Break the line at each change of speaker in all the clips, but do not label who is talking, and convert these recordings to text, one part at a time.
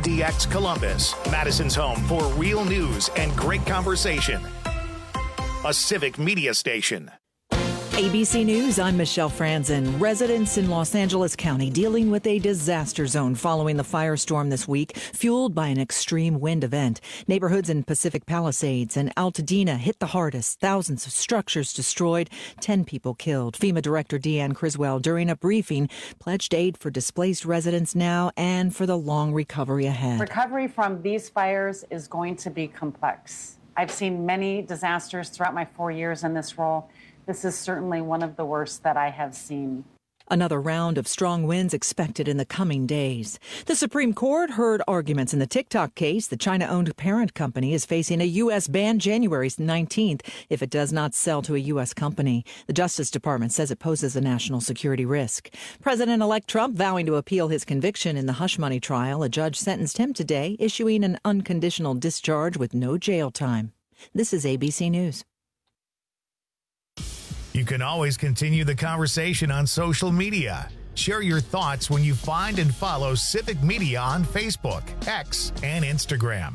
WMDX Columbus, Madison's home for real news and great conversation. A civic media station.
ABC News, I'm Michelle Franzen. Residents in Los Angeles County dealing with a disaster zone following the firestorm this week, fueled by an extreme wind event. Neighborhoods in Pacific Palisades and Altadena hit the hardest. Thousands of structures destroyed, 10 people killed. FEMA Director Deanne Criswell, during a briefing, pledged aid for displaced residents now and for the long recovery ahead.
Recovery from these fires is going to be complex. I've seen many disasters throughout my 4 years in this role. This is certainly one of the worst that I have seen.
Another round of strong winds expected in the coming days. The Supreme Court heard arguments in the TikTok case. The China-owned parent company is facing a U.S. ban January 19th if it does not sell to a U.S. company. The Justice Department says it poses a national security risk. President-elect Trump vowing to appeal his conviction in the hush money trial. A judge sentenced him today, issuing an unconditional discharge with no jail time. This is ABC News.
You can always continue the conversation on social media. Share your thoughts when you find and follow Civic Media on Facebook, X, and Instagram.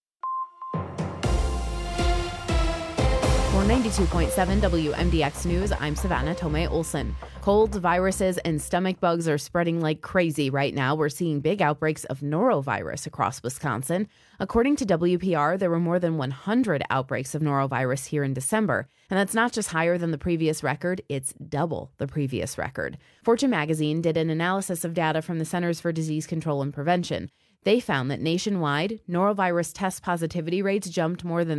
For 92.7 WMDX News, I'm Savannah Tomei Olson. Colds, viruses, and stomach bugs are spreading like crazy right now. We're seeing big outbreaks of norovirus across Wisconsin. According to WPR, there were more than 100 outbreaks of norovirus here in December. And that's not just higher than the previous record, it's double the previous record. Fortune magazine did an analysis of data from the Centers for Disease Control and Prevention. They found that nationwide, norovirus test positivity rates jumped more than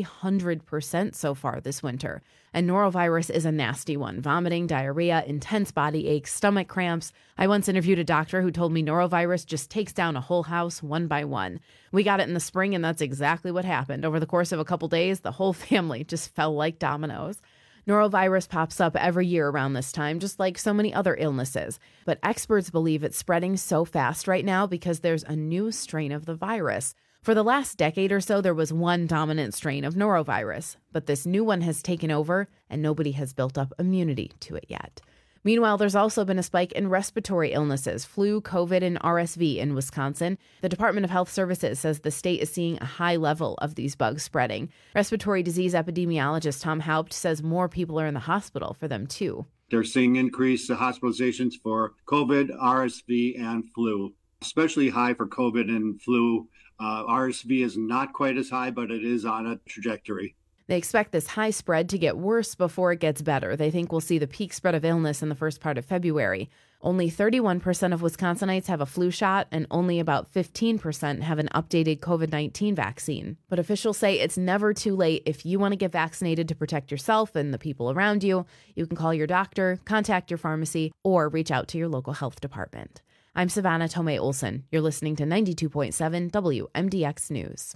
300% so far this winter. And norovirus is a nasty one. Vomiting, diarrhea, intense body aches, stomach cramps. I once interviewed a doctor who told me norovirus just takes down a whole house one by one. We got it in the spring, and that's exactly what happened. Over the course of a couple days, the whole family just fell like dominoes. Norovirus pops up every year around this time, just like so many other illnesses. But experts believe it's spreading so fast right now because there's a new strain of the virus. For the last decade or so, there was one dominant strain of norovirus, but this new one has taken over and nobody has built up immunity to it yet. Meanwhile, there's also been a spike in respiratory illnesses, flu, COVID, and RSV in Wisconsin. The Department of Health Services says the state is seeing a high level of these bugs spreading. Respiratory disease epidemiologist Tom Haupt says more people are in the hospital for them, too.
They're seeing increased hospitalizations for COVID, RSV, and flu, especially high for COVID and flu. RSV is not quite as high, but it is on a trajectory.
They expect this high spread to get worse before it gets better. They think we'll see the peak spread of illness in the first part of February. Only 31% of Wisconsinites have a flu shot, and only about 15% have an updated COVID-19 vaccine. But officials say it's never too late if you want to get vaccinated to protect yourself and the people around you. You can call your doctor, contact your pharmacy, or reach out to your local health department. I'm Savannah Tomei Olson. You're listening to 92.7 WMDX News.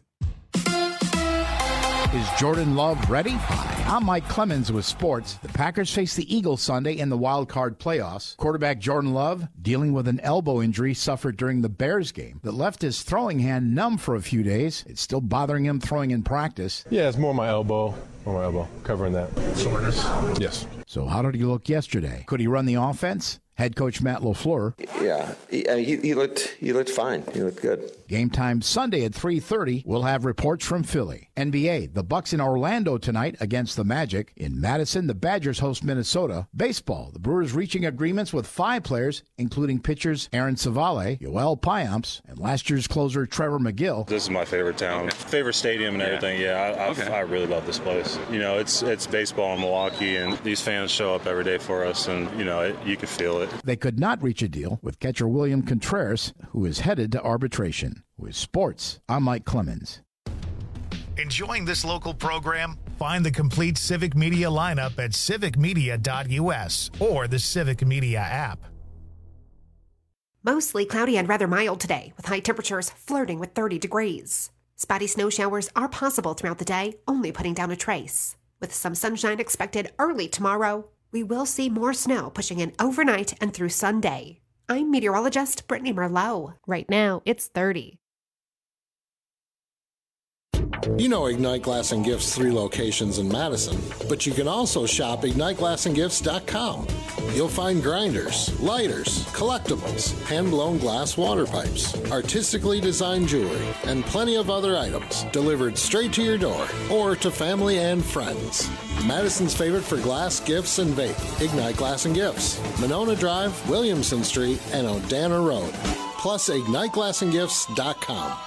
Is Jordan Love ready? Hi, I'm Mike Clemens with sports. The Packers face the Eagles Sunday in the wild card playoffs. Quarterback Jordan Love dealing with an elbow injury suffered during the Bears game that left his throwing hand numb for a few days. It's still bothering him throwing in practice.
Yeah, it's more my elbow. Covering that.
Soreness?
Yes.
So how did he look yesterday? Could he run the offense? Head coach Matt LaFleur.
Yeah, he looked fine. He looked good.
Game time Sunday at 3:30. We'll have reports from Philly. NBA, the Bucks in Orlando tonight against the Magic. In Madison, the Badgers host Minnesota. Baseball, the Brewers reaching agreements with 5 players, including pitchers Aaron Savale, Yoel Payamps, and last year's closer Trevor McGill.
This is my favorite town, favorite stadium and everything. I really love this place. You know, it's baseball in Milwaukee, and these fans show up every day for us, and you can feel it.
They could not reach a deal with catcher William Contreras, who is headed to arbitration. With sports, I'm Mike Clemens.
Enjoying this local program? Find the complete Civic Media lineup at civicmedia.us or the Civic Media app.
Mostly cloudy and rather mild today, with high temperatures flirting with 30 degrees. Spotty snow showers are possible throughout the day, only putting down a trace. With some sunshine expected early tomorrow, we will see more snow pushing in overnight and through Sunday. I'm meteorologist Brittany Merlot. Right now, it's 30.
You know Ignite Glass and Gifts' 3 locations in Madison, but you can also shop IgniteGlassandGifts.com. You'll find grinders, lighters, collectibles, hand-blown glass water pipes, artistically designed jewelry, and plenty of other items delivered straight to your door or to family and friends. Madison's favorite for glass, gifts, and vape, Ignite Glass and Gifts, Monona Drive, Williamson Street, and Odana Road. Plus, IgniteGlassandGifts.com.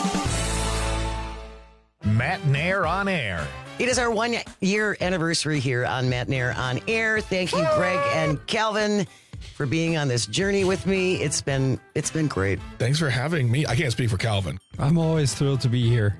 Matt Nair on Air.
It is our 1-year anniversary here on Matt Nair on Air. Thank you, Greg and Calvin, for being on this journey with me. It's been great.
Thanks for having me. I can't speak for Calvin.
I'm always thrilled to be here.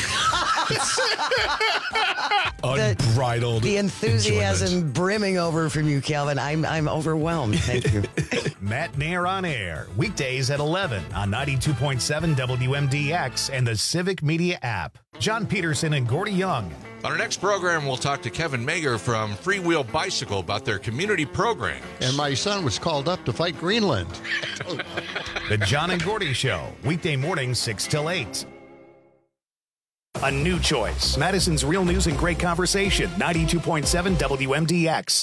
Unbridled
the enthusiasm
enjoyment.
Brimming over from you, Calvin. I'm overwhelmed. Thank you.
Matt Nair on Air, weekdays at 11 on 92.7 WMDX and the Civic Media app. John Peterson and Gordy Young.
On our next program, we'll talk to Kevin Mager from Freewheel Bicycle about their community programs.
And my son was called up to fight Greenland.
The John and Gordy Show, weekday mornings 6 till 8. A new choice. Madison's Real News and Great Conversation, 92.7 WMDX.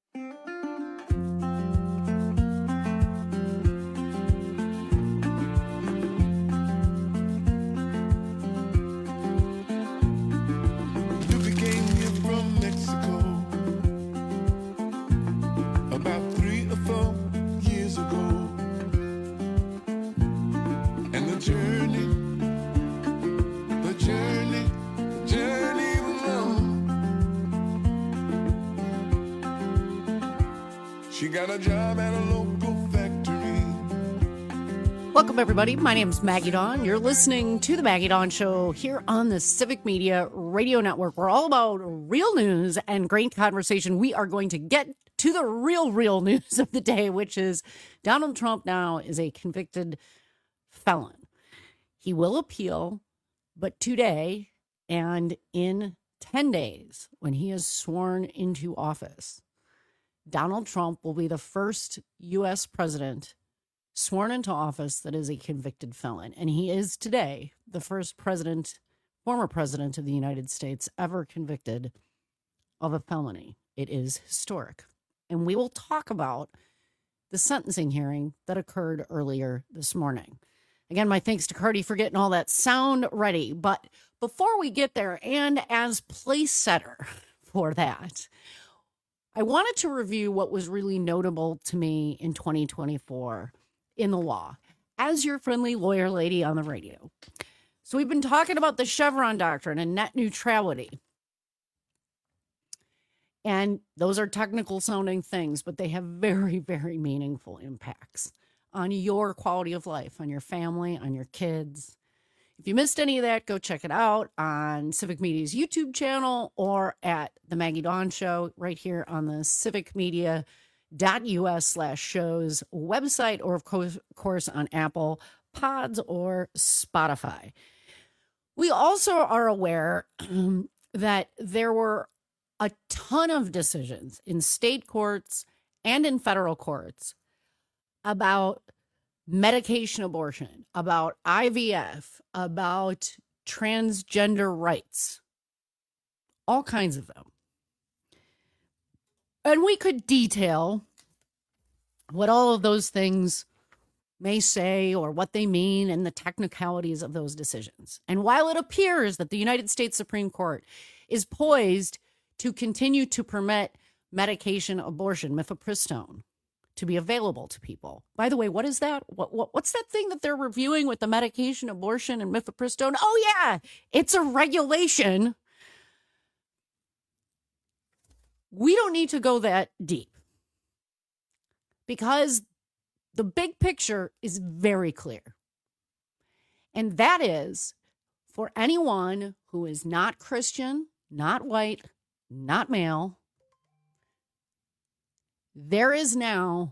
Got a job at a local factory.
Welcome, everybody. My name is Maggie Dawn. You're listening to The Maggie Dawn Show here on the Civic Media Radio Network. We're all about real news and great conversation. We are going to get to the real news of the day, which is Donald Trump now is a convicted felon. He will appeal, but today and in 10 days, when he is sworn into office, Donald Trump will be the first U.S. president sworn into office that is a convicted felon. And he is today the first former president of the United States ever convicted of a felony. It is historic. And we will talk about the sentencing hearing that occurred earlier this morning. Again, my thanks to Cardi for getting all that sound ready. But before we get there, and as place setter for that, I wanted to review what was really notable to me in 2024 in the law as your friendly lawyer lady on the radio. So we've been talking about the Chevron doctrine and net neutrality. And those are technical sounding things, but they have very, very meaningful impacts on your quality of life, on your family, on your kids. If you missed any of that, go check it out on Civic Media's YouTube channel or at The Maggie Dawn Show right here on the civicmedia.us/shows website, or of course on Apple Pods or Spotify. We also are aware that there were a ton of decisions in state courts and in federal courts about medication abortion, about IVF, about transgender rights, all kinds of them. And we could detail what all of those things may say or what they mean and the technicalities of those decisions. And while it appears that the United States Supreme Court is poised to continue to permit medication abortion, mifepristone, to be available to people. By the way, what is that? What's that thing that they're reviewing with the medication abortion and mifepristone? Oh, yeah, it's a regulation. We don't need to go that deep because the big picture is very clear. And that is for anyone who is not Christian, not white, not male, there is now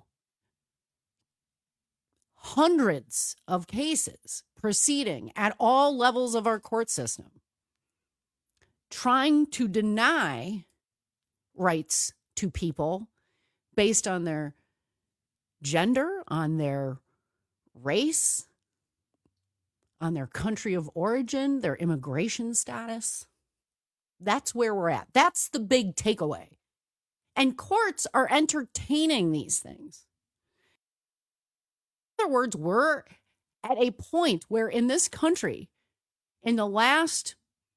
hundreds of cases proceeding at all levels of our court system trying to deny rights to people based on their gender, on their race, on their country of origin, their immigration status. That's where we're at. That's the big takeaway. And courts are entertaining these things. In other words, we're at a point where in this country, in the last,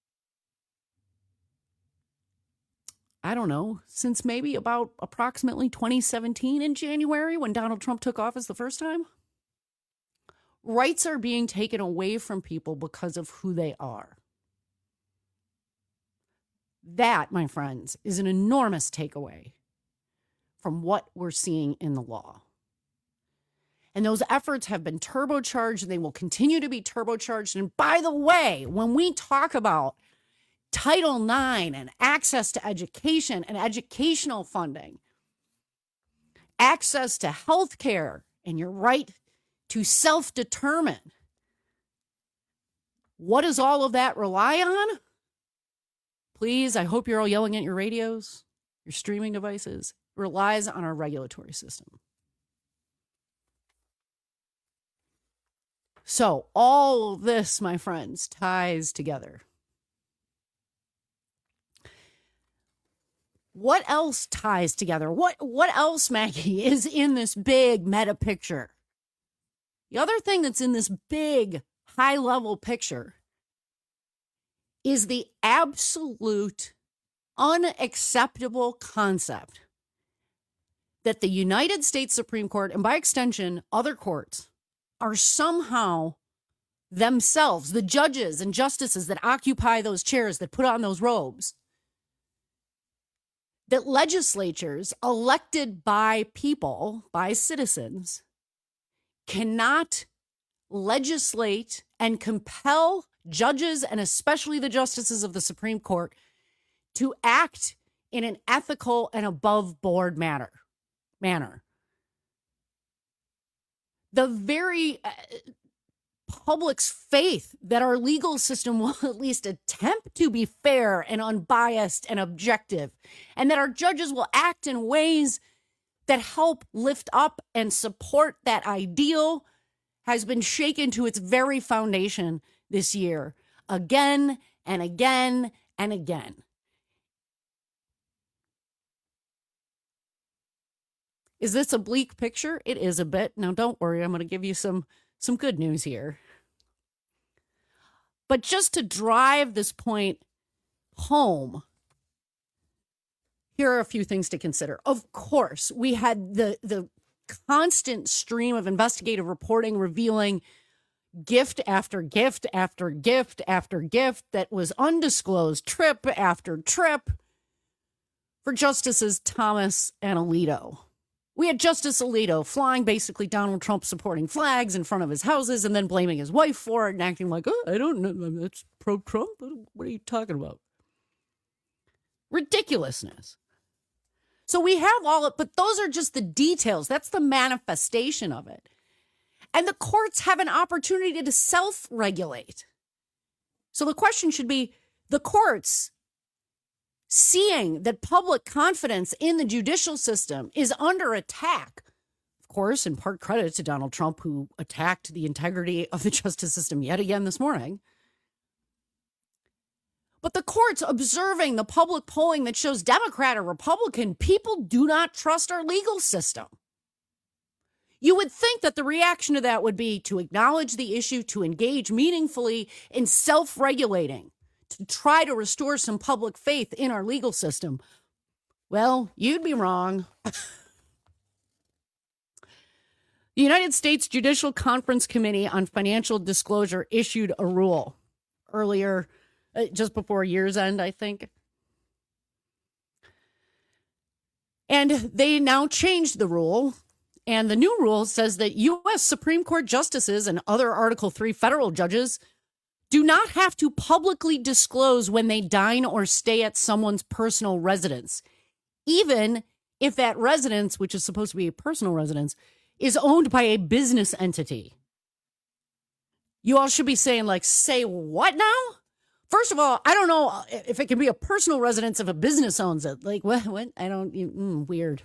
I don't know, since maybe about approximately 2017 in January when Donald Trump took office the first time, rights are being taken away from people because of who they are. That, my friends, is an enormous takeaway from what we're seeing in the law. And those efforts have been turbocharged, and they will continue to be turbocharged. And by the way, when we talk about Title IX and access to education and educational funding, access to health care and your right to self-determine, what does all of that rely on? Please, I hope you're all yelling at your radios, your streaming devices. It relies on our regulatory system. So all of this, my friends, ties together. What else ties together? What else, Maggie, is in this big meta picture? The other thing that's in this big high-level picture is the absolute unacceptable concept that the United States Supreme Court, and by extension, other courts, are somehow themselves, the judges and justices that occupy those chairs, that put on those robes, that legislatures elected by people, by citizens, cannot legislate and compel judges, and especially the justices of the Supreme Court, to act in an ethical and above board manner. The very public's faith that our legal system will at least attempt to be fair and unbiased and objective, and that our judges will act in ways that help lift up and support that ideal, has been shaken to its very foundation this year, again and again and again. Is this a bleak picture? It is a bit. Now, don't worry. I'm going to give you some good news here. But just to drive this point home, here are a few things to consider. Of course, we had the constant stream of investigative reporting revealing gift after gift after gift after gift that was undisclosed, trip after trip, for Justices Thomas and Alito. We had Justice Alito flying basically Donald Trump supporting flags in front of his houses and then blaming his wife for it and acting like, oh, I don't know, that's pro-Trump. What are you talking about? Ridiculousness. So we have all of, but those are just the details. That's the manifestation of it. And the courts have an opportunity to self-regulate. So the question should be, the courts, seeing that public confidence in the judicial system is under attack, of course, in part credit to Donald Trump, who attacked the integrity of the justice system yet again this morning. But the courts observing the public polling that shows Democrat or Republican, people do not trust our legal system. You would think that the reaction to that would be to acknowledge the issue, to engage meaningfully in self-regulating, to try to restore some public faith in our legal system. Well, you'd be wrong. The United States Judicial Conference Committee on Financial Disclosure issued a rule earlier, just before year's end, I think. And they now changed the rule. And the new rule says that U.S. Supreme Court justices and other Article III federal judges do not have to publicly disclose when they dine or stay at someone's personal residence, even if that residence, which is supposed to be a personal residence, is owned by a business entity. You all should be saying, like, say what now? First of all, I don't know if it can be a personal residence if a business owns it. Like, what? I don't, weird.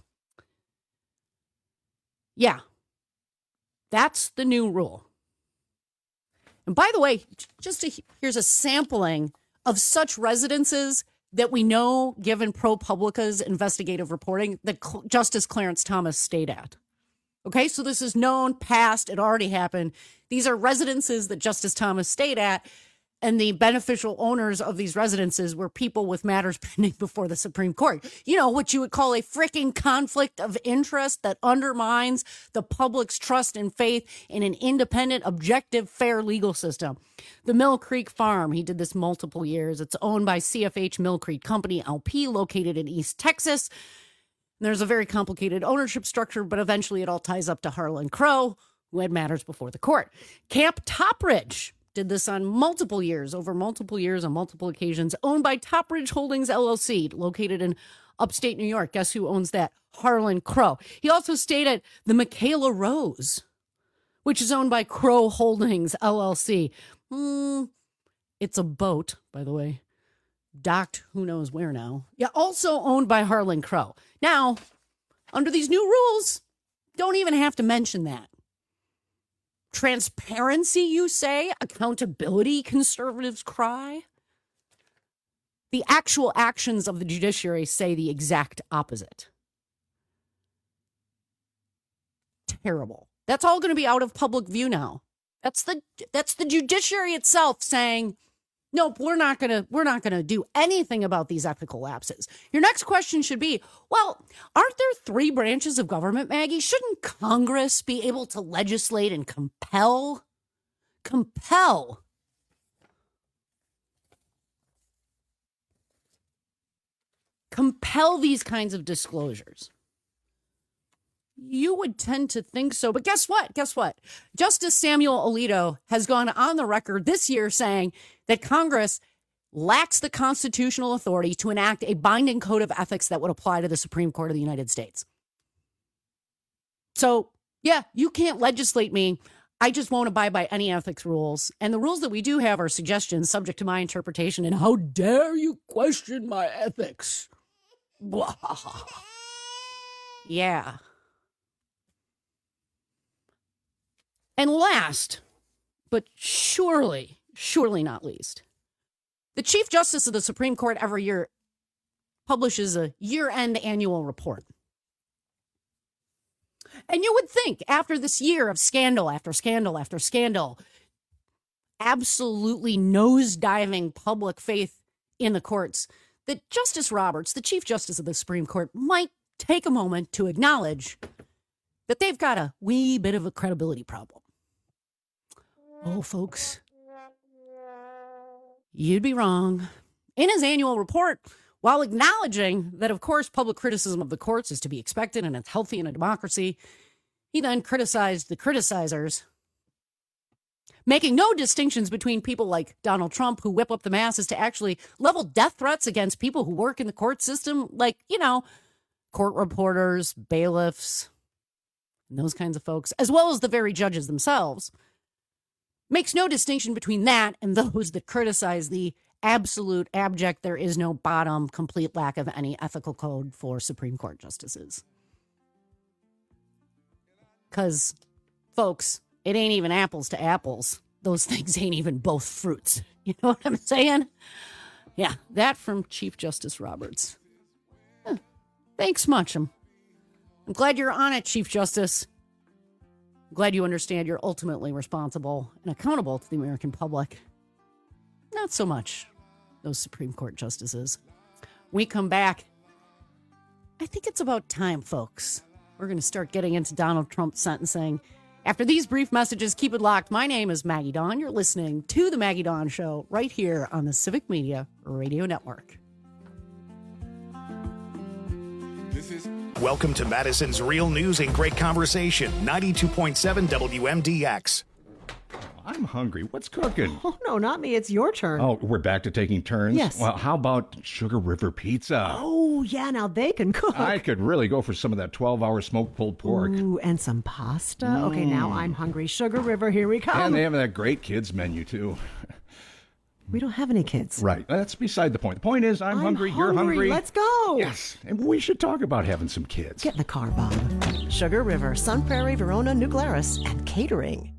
Yeah, that's the new rule. And by the way, here's a sampling of such residences that we know, given ProPublica's investigative reporting, that Justice Clarence Thomas stayed at. Okay, so this is known, past, it already happened. These are residences that Justice Thomas stayed at, and the beneficial owners of these residences were people with matters pending before the Supreme Court. You know, what you would call a freaking conflict of interest that undermines the public's trust and faith in an independent, objective, fair legal system. The Mill Creek Farm, he did this multiple years. It's owned by CFH Mill Creek Company, LP, located in East Texas. There's a very complicated ownership structure, but eventually it all ties up to Harlan Crow, who had matters before the court. Camp Topridge did this on multiple years, on multiple occasions, owned by Topridge Holdings, LLC, located in upstate New York. Guess who owns that? Harlan Crow. He also stayed at the Michaela Rose, which is owned by Crow Holdings, LLC. It's a boat, by the way. Docked who knows where now. Yeah, also owned by Harlan Crow. Now, under these new rules, don't even have to mention that. Transparency, you say? Accountability, conservatives cry? The actual actions of the judiciary say the exact opposite. Terrible. That's all going to be out of public view now. That's the judiciary itself saying, nope, we're not gonna do anything about these ethical lapses. Your next question should be, well, aren't there 3 branches of government, Maggie? Shouldn't Congress be able to legislate and compel these kinds of disclosures? You would tend to think so, but guess what? Justice Samuel Alito has gone on the record this year saying that Congress lacks the constitutional authority to enact a binding code of ethics that would apply to the Supreme Court of the United States. So, yeah, you can't legislate me. I just won't abide by any ethics rules. And the rules that we do have are suggestions subject to my interpretation. And how dare you question my ethics? Yeah. And last, but surely not least, the Chief Justice of the Supreme Court every year publishes a year-end annual report. And you would think after this year of scandal after scandal after scandal, absolutely nosediving public faith in the courts, that Justice Roberts, the Chief Justice of the Supreme Court, might take a moment to acknowledge that they've got a wee bit of a credibility problem. Oh, folks, you'd be wrong. In his annual report, while acknowledging that, of course, public criticism of the courts is to be expected and it's healthy in a democracy, he then criticized the criticizers, making no distinctions between people like Donald Trump, who whip up the masses, to actually level death threats against people who work in the court system, like, court reporters, bailiffs, and those kinds of folks, as well as the very judges themselves. Makes no distinction between that and those that criticize the absolute, abject, there is no bottom, complete lack of any ethical code for Supreme Court justices. Because, folks, it ain't even apples to apples. Those things ain't even both fruits. You know what I'm saying? Yeah, that from Chief Justice Roberts. Thanks much. I'm glad you're on it, Chief Justice. Glad you understand you're ultimately responsible and accountable to the American public. Not so much those Supreme Court justices. When we come back, I think it's about time, folks. We're going to start getting into Donald Trump's sentencing. After these brief messages, keep it locked. My name is Maggie Dawn. You're listening to The Maggie Dawn Show right here on the Civic Media Radio Network.
Welcome to Madison's Real News and Great Conversation, 92.7 WMDX.
I'm hungry. What's cooking?
Oh, no, not me. It's your turn.
Oh, we're back to taking turns?
Yes.
Well, how about Sugar River Pizza?
Oh, yeah, now they can cook.
I could really go for some of that 12-hour smoked pulled pork.
Ooh, and some pasta. Okay, now I'm hungry. Sugar River, here we come.
And they have that great kids menu, too.
We don't have any kids.
Right. That's beside the point. The point is, I'm hungry, you're hungry.
Let's go.
Yes. And we should talk about having some kids.
Get in the car, Bob. Sugar River, Sun Prairie, Verona, New Glarus, and catering.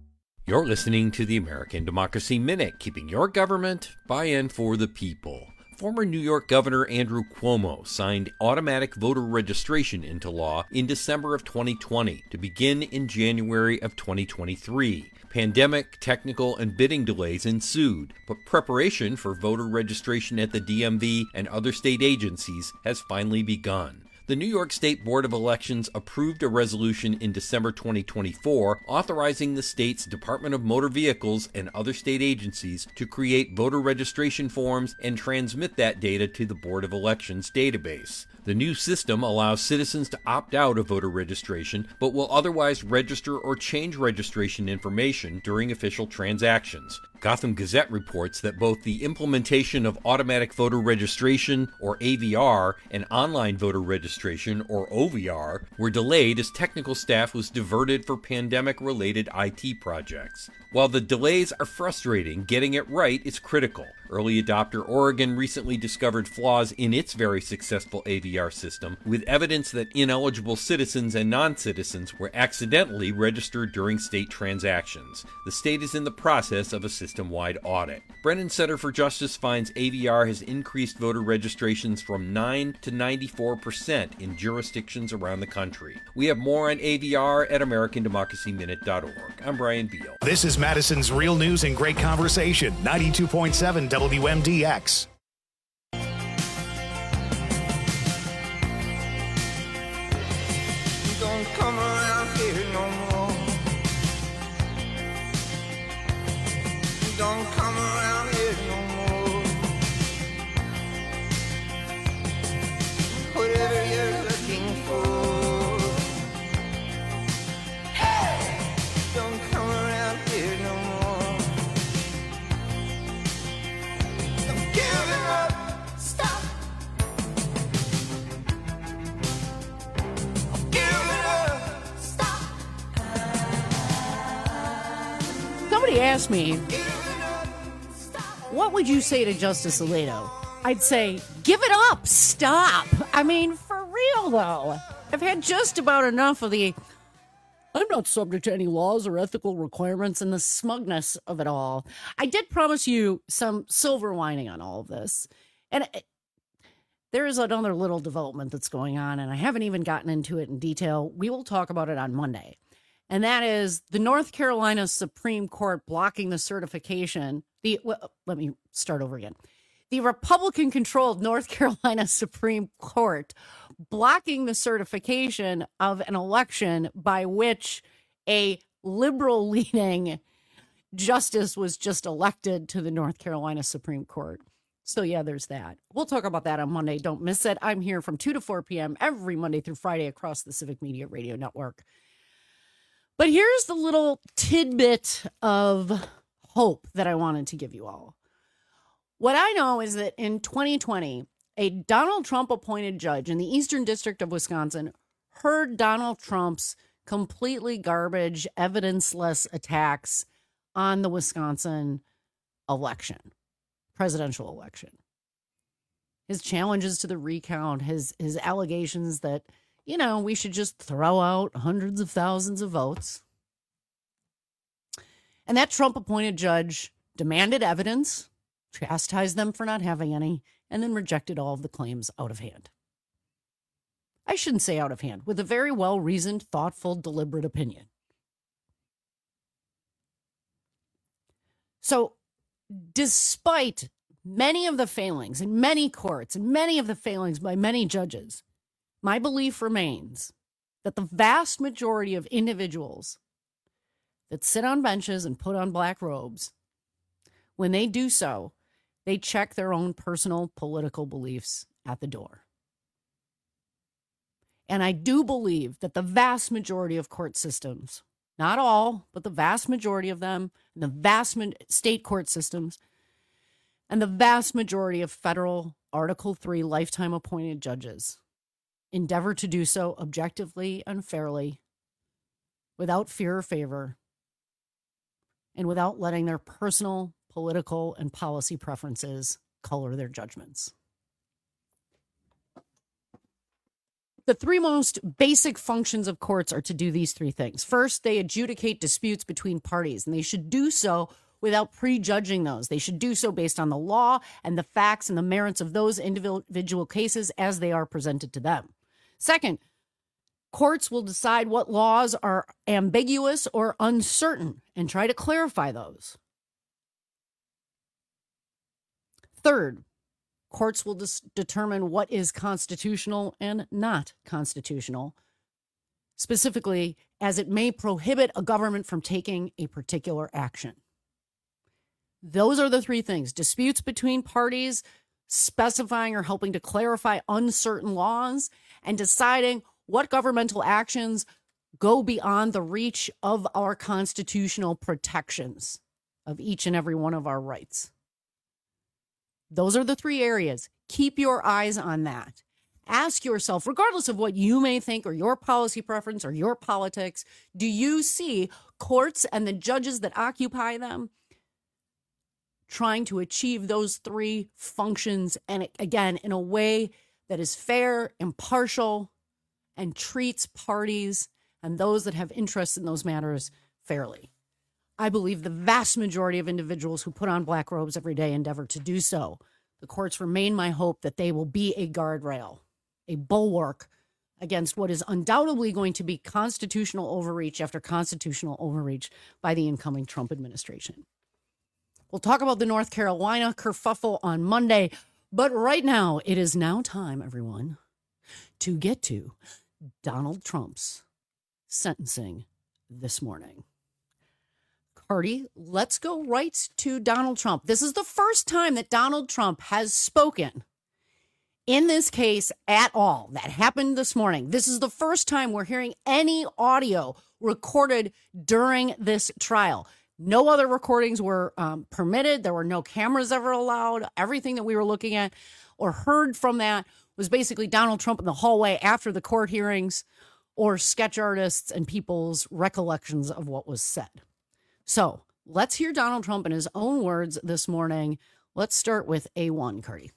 You're listening to the American Democracy Minute, keeping your government by and for the people. Former New York Governor Andrew Cuomo signed automatic voter registration into law in December of 2020 to begin in January of 2023. Pandemic, technical, and bidding delays ensued, but preparation for voter registration at the DMV and other state agencies has finally begun. The New York State Board of Elections approved a resolution in December 2024 authorizing the state's Department of Motor Vehicles and other state agencies to create voter registration forms and transmit that data to the Board of Elections database. The new system allows citizens to opt out of voter registration, but will otherwise register or change registration information during official transactions. Gotham Gazette reports that both the implementation of automatic voter registration, or AVR, and online voter registration, or OVR, were delayed as technical staff was diverted for pandemic-related IT projects. While the delays are frustrating, getting it right is critical. Early adopter Oregon recently discovered flaws in its very successful AVR system, with evidence that ineligible citizens and non-citizens were accidentally registered during state transactions. The state is in the process of a system-wide audit. Brennan Center for Justice finds AVR has increased voter registrations from 9 to 94% in jurisdictions around the country. We have more on AVR at AmericanDemocracyMinute.org. I'm Brian Beal.
This is Madison's Real News and Great Conversation, 92.7 WMDX.
Don't come around here no more. Don't come around here no more. Whatever you're looking for. Hey! Don't come around here no more. I'm giving up. Stop. I'm giving up. Stop.
Somebody asked me, what would you say to Justice Alito? I'd say, give it up. Stop. I mean, for real, though. I've had just about enough of the I'm not subject to any laws or ethical requirements and the smugness of it all. I did promise you some silver lining on all of this. And there is another little development that's going on, and I haven't even gotten into it in detail. We will talk about it on Monday. And that is the North Carolina Supreme Court blocking the certification. Let me start over again. The Republican-controlled North Carolina Supreme Court blocking the certification of an election by which a liberal-leaning justice was just elected to the North Carolina Supreme Court. So, yeah, there's that. We'll talk about that on Monday. Don't miss it. I'm here from 2 to 4 p.m. every Monday through Friday across the Civic Media Radio Network. But here's the little tidbit of hope that I wanted to give you all. What I know is that in 2020, a Donald Trump appointed judge in the Eastern District of Wisconsin heard Donald Trump's completely garbage, evidence-less attacks on the Wisconsin election, presidential election. His challenges to the recount, his allegations that, you know, we should just throw out hundreds of thousands of votes. And that Trump appointed judge demanded evidence, chastised them for not having any, and then rejected all of the claims out of hand. I shouldn't say out of hand, with a very well-reasoned, thoughtful, deliberate opinion. So, despite many of the failings in many courts and many of the failings by many judges, my belief remains that the vast majority of individuals that sit on benches and put on black robes, when they do so, they check their own personal political beliefs at the door. And I do believe that the vast majority of court systems, not all, but the vast majority of them, the vast state court systems, and the vast majority of federal Article 3 lifetime appointed judges endeavor to do so objectively and fairly, without fear or favor, and without letting their personal, political, and policy preferences color their judgments. The three most basic functions of courts are to do these three things. First, they adjudicate disputes between parties, and they should do so without prejudging those. They should do so based on the law and the facts and the merits of those individual cases as they are presented to them. Second, courts will decide what laws are ambiguous or uncertain and try to clarify those. Third, courts will determine what is constitutional and not constitutional, specifically as it may prohibit a government from taking a particular action. Those are the three things: disputes between parties, specifying or helping to clarify uncertain laws, and deciding what governmental actions go beyond the reach of our constitutional protections of each and every one of our rights. Those are the three areas. Keep your eyes on that. Ask yourself, regardless of what you may think or your policy preference or your politics, do you see courts and the judges that occupy them trying to achieve those three functions, and again, in a way that is fair, impartial, and treats parties and those that have interests in those matters fairly? I believe the vast majority of individuals who put on black robes every day endeavor to do so. The courts remain my hope that they will be a guardrail, a bulwark against what is undoubtedly going to be constitutional overreach after constitutional overreach by the incoming Trump administration. We'll talk about the North Carolina kerfuffle on Monday, but right now, it is now time, everyone, to get to Donald Trump's sentencing this morning. Cardi, let's go right to Donald Trump. This is the first time that Donald Trump has spoken in this case at all. That happened this morning. This is the first time we're hearing any audio recorded during this trial. No other recordings were permitted. There were no cameras ever allowed. Everything that we were looking at or heard from that was basically Donald Trump in the hallway after the court hearings or sketch artists and people's recollections of what was said. So let's hear Donald Trump in his own words this morning. Let's start with A1, Cardi.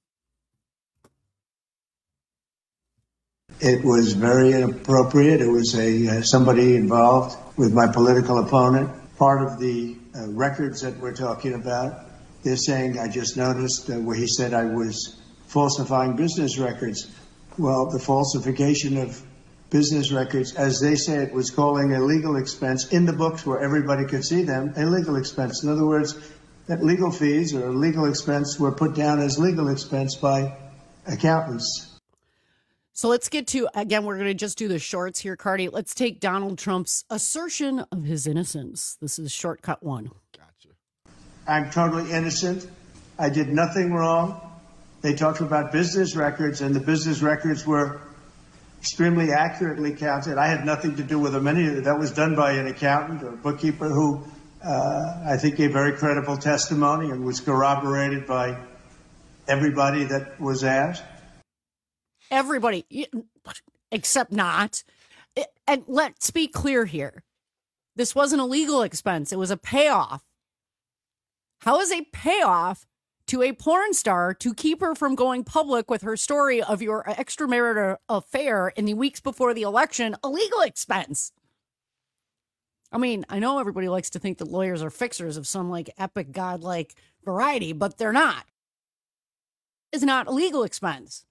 It was very inappropriate. It was somebody involved with my political opponent. Part of the records that we're talking about, they're saying, I just noticed where he said I was falsifying business records. Well, the falsification of business records, as they say, it was calling a legal expense in the books where everybody could see them, a legal expense. In other words, that legal fees or legal expense were put down as legal expense by accountants.
So let's get to, again, we're going to just do the shorts here, Cardi. Let's take Donald Trump's assertion of his innocence. This is shortcut one.
Gotcha. I'm totally innocent. I did nothing wrong. They talked about business records, and the business records were extremely accurately counted. I had nothing to do with them. That was done by an accountant or bookkeeper who I think gave very credible testimony and was corroborated by everybody that was asked.
Everybody, except not. And let's be clear here. This wasn't a legal expense. It was a payoff. How is a payoff to a porn star to keep her from going public with her story of your extramarital affair in the weeks before the election a legal expense? I mean, I know everybody likes to think that lawyers are fixers of some like epic godlike variety, but they're not. It's not a legal expense.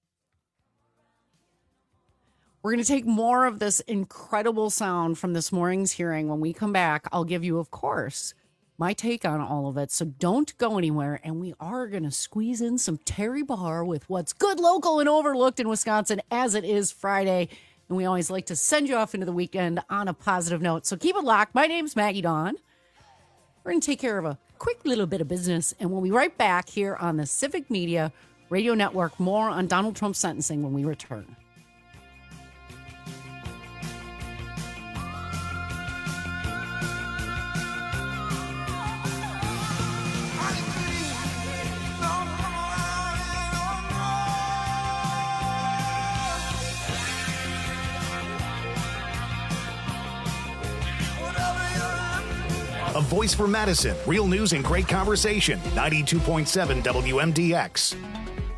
We're going to take more of this incredible sound from this morning's hearing. When we come back, I'll give you, of course, my take on all of it. So don't go anywhere. And we are going to squeeze in some Terry Barr with what's good, local, and overlooked in Wisconsin, as it is Friday. And we always like to send you off into the weekend on a positive note. So keep it locked. My name's Maggie Dawn. We're going to take care of a quick little bit of business. And we'll be right back here on the Civic Media Radio Network. More on Donald Trump's sentencing when we return.
A voice for Madison. Real news and great conversation. 92.7 WMDX.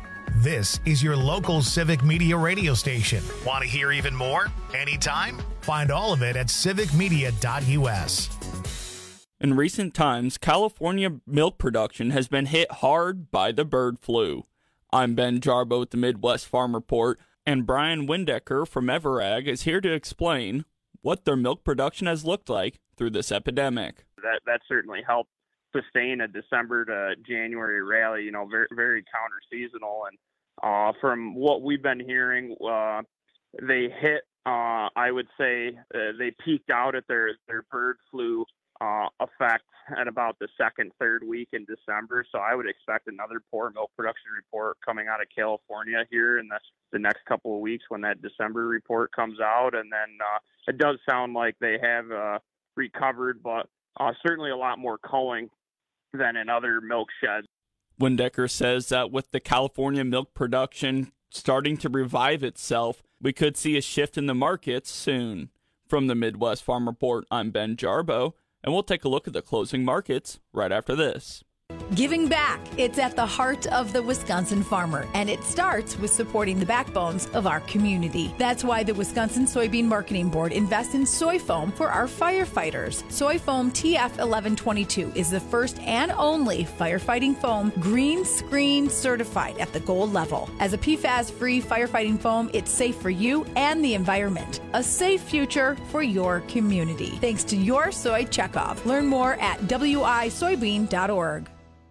This is your local Civic Media radio station. Want to hear even more? Anytime? Find all of it at civicmedia.us.
In recent times, California milk production has been hit hard by the bird flu. I'm Ben Jarbo with the Midwest Farm Report, and Brian Windecker from Everag is here to explain what their milk production has looked like through this epidemic.
That certainly helped sustain a December to January rally, very, very counter-seasonal. And from what we've been hearing, they hit, I would say, they peaked out at their bird flu effect at about the second, third week in December. So I would expect another poor milk production report coming out of California here in the next couple of weeks when that December report comes out. And then it does sound like they have recovered, but certainly a lot more culling than in other milk sheds.
Windecker says that with the California milk production starting to revive itself, we could see a shift in the markets soon. From the Midwest Farm Report, I'm Ben Jarbo, and we'll take a look at the closing markets right after this.
Giving back. It's at the heart of the Wisconsin farmer, and it starts with supporting the backbones of our community. That's why the Wisconsin Soybean Marketing Board invests in soy foam for our firefighters. Soy foam TF1122 is the first and only firefighting foam green screen certified at the gold level. As a PFAS-free firefighting foam, it's safe for you and the environment. A safe future for your community. Thanks to your Soy Checkoff. Learn more at wisoybean.org.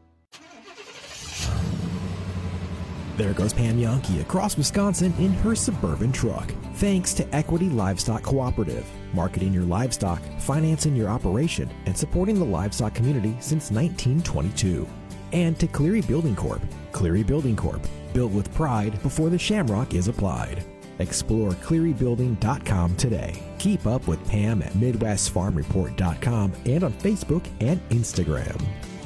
There goes Pam Yonke across Wisconsin in her Suburban truck. Thanks to Equity Livestock Cooperative, marketing your livestock, financing your operation, and supporting the livestock community since 1922. And to Cleary Building Corp. Cleary Building Corp. Built with pride before the shamrock is applied. Explore clearybuilding.com today. Keep up with Pam at MidwestFarmReport.com and on Facebook and Instagram.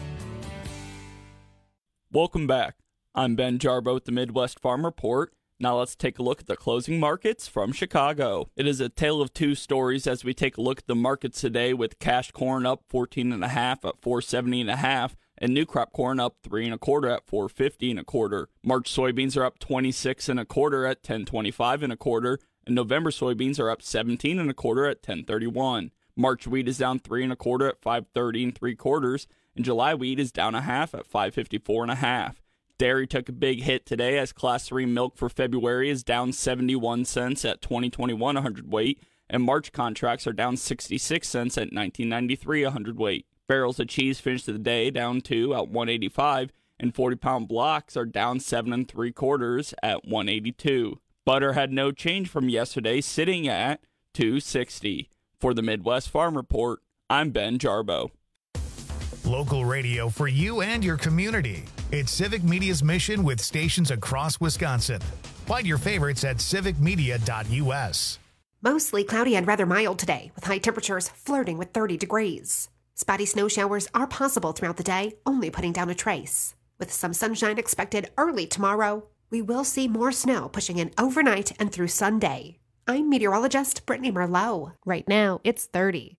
Welcome back. I'm Ben Jarbo with the Midwest Farm Report. Now let's take a look at the closing markets from Chicago. It is a tale of two stories as we take a look at the markets today, with cash corn up 14.5 at 470.5 and new crop corn up 3 1/4 at 450 1/4. March soybeans are up 26 1/4 at 1025 1/4, and November soybeans are up 17 1/4 at 1031. March wheat is down 3 1/4 at 530 3/4, and July wheat is down 1/2 at 554 1/2. Dairy took a big hit today as Class 3 milk for February is down 71 cents at 2021 a hundredweight, and March contracts are down 66 cents at 1993 a hundredweight. Barrels of cheese finished the day down 2 at 185, and 40-pound blocks are down 7 3/4 at 182. Butter had no change from yesterday, sitting at $2.60. For the Midwest Farm Report, I'm Ben Jarbo.
Local radio for you and your community. It's Civic Media's mission with stations across Wisconsin. Find your favorites at civicmedia.us.
Mostly cloudy and rather mild today, with high temperatures flirting with 30 degrees. Spotty snow showers are possible throughout the day, only putting down a trace. With some sunshine expected early tomorrow, we will see more snow pushing in overnight and through Sunday. I'm meteorologist Brittany Merlot.
Right now, it's 30.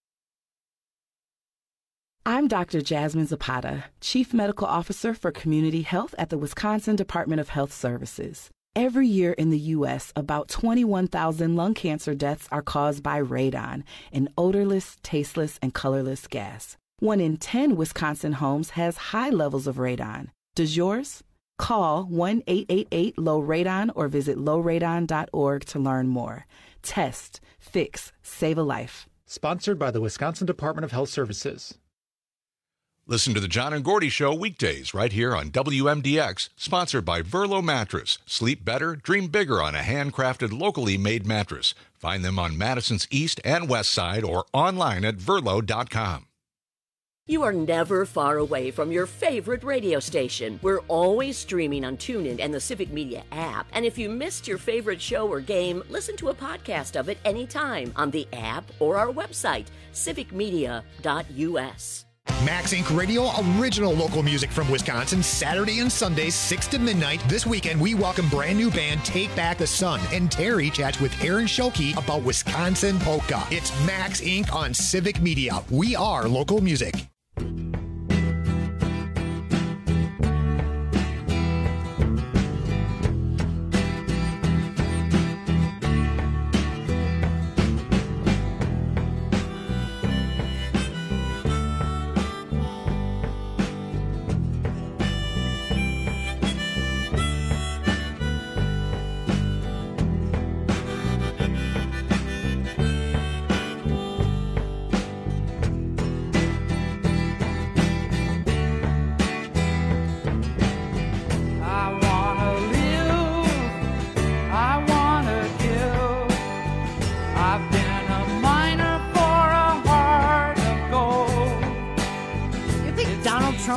I'm Dr. Jasmine Zapata, Chief Medical Officer for Community Health at the Wisconsin Department of Health Services. Every year in the U.S., about 21,000 lung cancer deaths are caused by radon, an odorless, tasteless, and colorless gas. 1 in 10 Wisconsin homes has high levels of radon. Does yours? Call 1-888-LOW-RADON or visit lowradon.org to learn more. Test, fix, save a life.
Sponsored by the Wisconsin Department of Health Services.
Listen to the John and Gordy Show weekdays right here on WMDX, sponsored by Verlo Mattress. Sleep better, dream bigger on a handcrafted, locally made mattress. Find them on Madison's East and West Side or online at verlo.com.
You are never far away from your favorite radio station. We're always streaming on TuneIn and the Civic Media app. And if you missed your favorite show or game, listen to a podcast of it anytime on the app or our website, civicmedia.us.
Max Inc. Radio, original local music from Wisconsin, Saturday and Sundays, 6 to midnight. This weekend, we welcome brand new band Take Back the Sun, and Terry chats with Aaron Schulke about Wisconsin polka. It's Max Inc. on Civic Media. We are local music.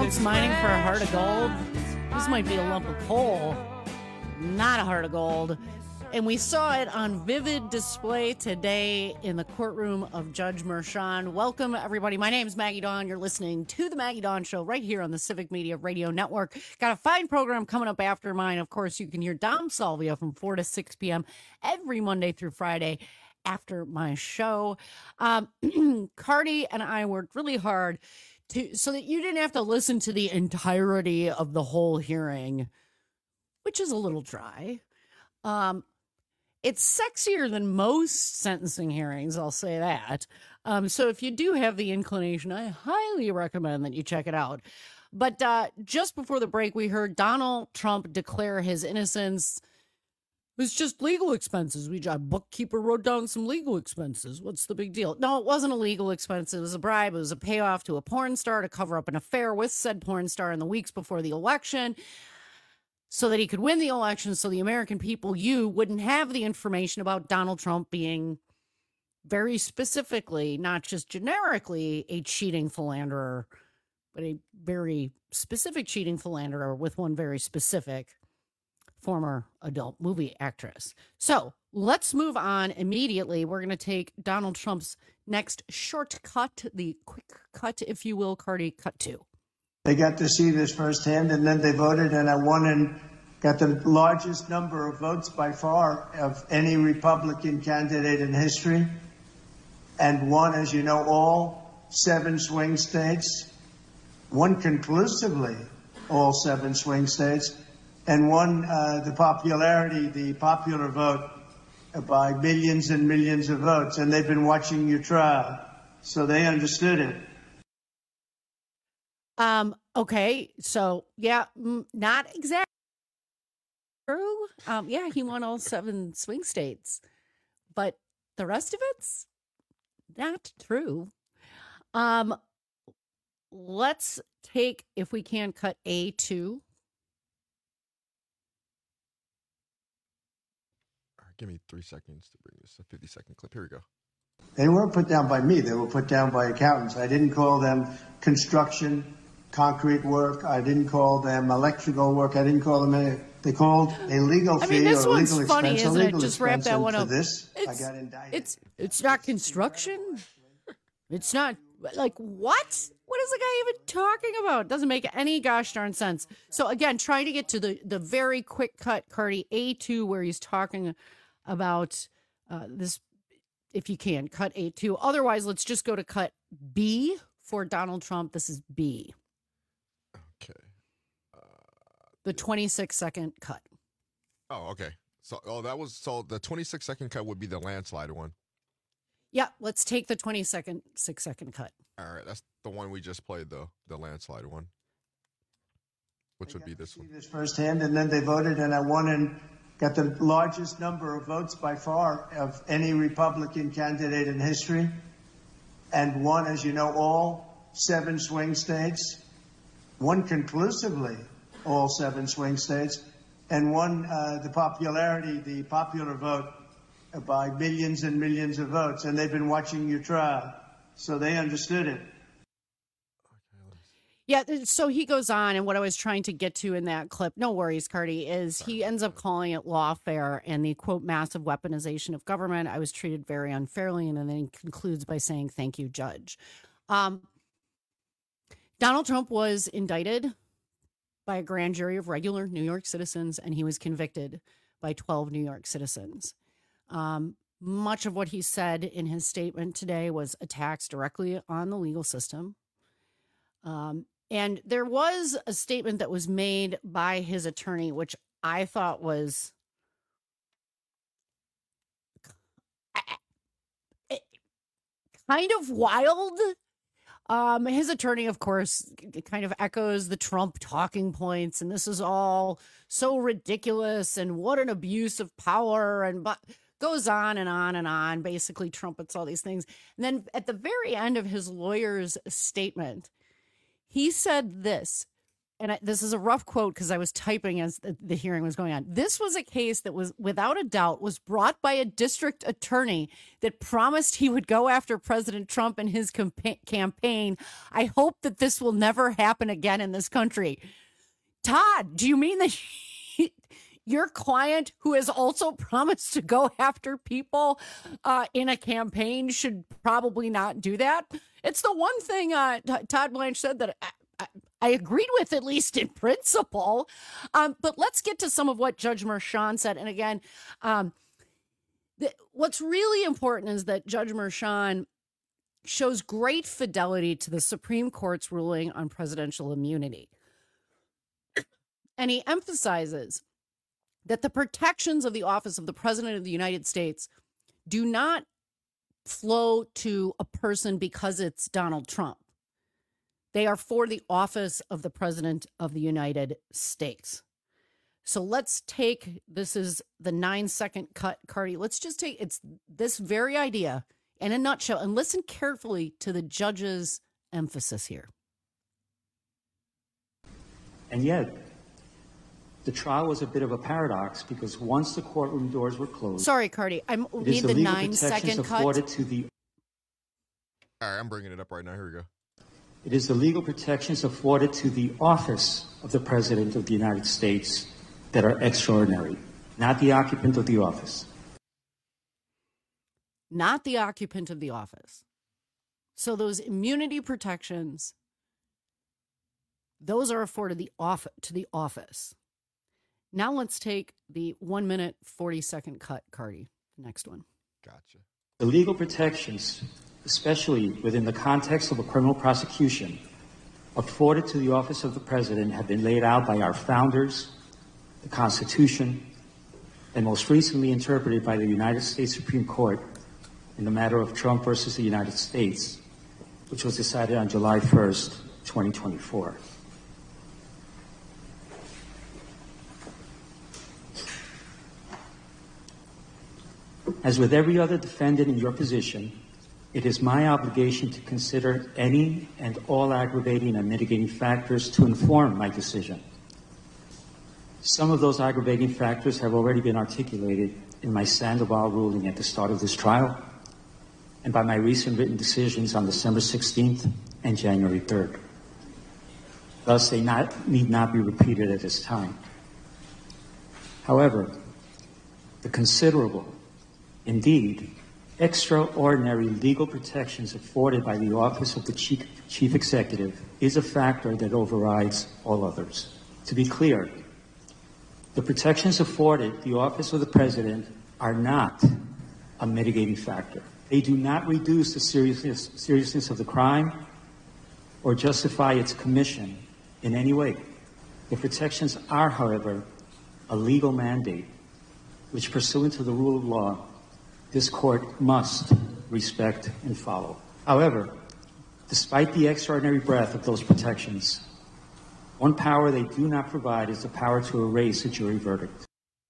Everyone's mining for a heart of gold. This might be a lump of coal, not a heart of gold. And we saw it on vivid display today in the courtroom of Judge Merchan. Welcome, everybody. My name is Maggie Dawn. You're listening to The Maggie Dawn Show right here on the Civic Media Radio Network. Got a fine program coming up after mine. Of course, you can hear Dom Salvia from 4 to 6 p.m. every Monday through Friday after my show. Cardi and I worked really hard so that you didn't have to listen to the entirety of the whole hearing, which is a little dry. It's sexier than most sentencing hearings, I'll say that. So if you do have the inclination, I highly recommend that you check it out. But just before the break, we heard Donald Trump declare his innocence. It was just legal expenses. A bookkeeper wrote down some legal expenses. What's the big deal? No, it wasn't a legal expense. It was a bribe. It was a payoff to a porn star to cover up an affair with said porn star in the weeks before the election, so that he could win the election, so the American people, you, wouldn't have the information about Donald Trump being very specifically, not just generically, a cheating philanderer, but a very specific cheating philanderer with one very specific former adult movie actress. So let's move on immediately. We're going to take Donald Trump's next shortcut, the quick cut, if you will, Cardi, cut 2.
They got to see this firsthand, and then they voted, and I won and got the largest number of votes by far of any Republican candidate in history, and won, as you know, all 7 swing states, won conclusively all 7 swing states, and won the popular vote by millions and millions of votes. And they've been watching your trial, so they understood it.
Okay, so yeah, not exactly true. Yeah, he won all 7 swing states, but the rest of it's not true. Let's take, if we can, cut A2.
All right, give me 3 seconds to bring this, a 50-second clip. Here we go.
They weren't put down by me. They were put down by accountants. I didn't call them construction, concrete work. I didn't call them electrical work. I didn't call them anything. They called a legal fee
this
or a
one's
legal
funny,
expense.
isn't it? Just wrap that one up.
This, I got indicted.
It's not construction. It's not, like, what? What is the guy even talking about? Doesn't make any gosh darn sense. So again, trying to get to the very quick cut, Cardi, A2, where he's talking about this, if you can, cut A2. Otherwise, let's just go to cut B for Donald Trump. This is B.
Okay.
The 26-second cut.
Oh, okay. So the 26-second cut would be the landslide one.
Yeah, let's take the 6-second cut.
All right, that's the one we just played, the landslide one, which would be this one.
This firsthand, and then they voted, and I won and got the largest number of votes by far of any Republican candidate in history, and won, as you know, all 7 swing states, won conclusively all 7 swing states, and won the popular vote by millions and millions of votes. And they've been watching your trial, so they understood it.
Yeah, so he goes on, and what I was trying to get to in that clip, no worries, Cardi, is he ends up calling it lawfare and the, quote, massive weaponization of government. I was treated very unfairly, and then he concludes by saying, thank you, Judge. Donald Trump was indicted by a grand jury of regular New York citizens, and he was convicted by 12 New York citizens. Much of what he said in his statement today was attacks directly on the legal system. And there was a statement that was made by his attorney, which I thought was kind of wild. His attorney, of course, kind of echoes the Trump talking points, and this is all so ridiculous, and what an abuse of power, and goes on and on and on, basically trumpets all these things. And then at the very end of his lawyer's statement, he said this: and this is a rough quote because I was typing as the hearing was going on. This was a case that was, without a doubt, was brought by a district attorney that promised he would go after President Trump in his campaign. I hope that this will never happen again in this country. Todd, do you mean that your client, who has also promised to go after people in a campaign, should probably not do that? It's the one thing Todd Blanche said that I agreed with, at least in principle. But let's get to some of what Judge Merchan said. And again, what's really important is that Judge Merchan shows great fidelity to the Supreme Court's ruling on presidential immunity. And he emphasizes that the protections of the office of the President of the United States do not flow to a person because it's Donald Trump. They are for the office of the President of the United States. So let's take, this is the 9-second cut, Cardi. Let's just take, it's this very idea in a nutshell, and listen carefully to the judge's emphasis here.
And yet, the trial was a bit of a paradox because once the courtroom doors were closed.
Sorry, Cardi. I need the 9-second cut.
To the,
all right, I'm bringing it up right now. Here we go.
It is the legal protections afforded to the office of the President of the United States that are extraordinary, not the occupant of the office.
Not the occupant of the office. So those immunity protections, those are afforded to the office. Now let's take the 1 minute, 40-second cut, Cardi. Next one.
Gotcha.
The legal protections, especially within the context of a criminal prosecution, afforded to the office of the President have been laid out by our founders, the Constitution, and most recently interpreted by the United States Supreme Court in the matter of Trump versus the United States, which was decided on July 1st, 2024. As with every other defendant in your position, it is my obligation to consider any and all aggravating and mitigating factors to inform my decision. Some of those aggravating factors have already been articulated in my Sandoval ruling at the start of this trial and by my recent written decisions on December 16th and January 3rd. Thus, they need not be repeated at this time. However, the considerable, indeed, extraordinary legal protections afforded by the office of the chief executive is a factor that overrides all others. To be clear, the protections afforded the office of the President are not a mitigating factor. They do not reduce the seriousness of the crime or justify its commission in any way. The protections are, however, a legal mandate, which, pursuant to the rule of law, this court must respect and follow. However, despite the extraordinary breadth of those protections, one power they do not provide is the power to erase a jury verdict.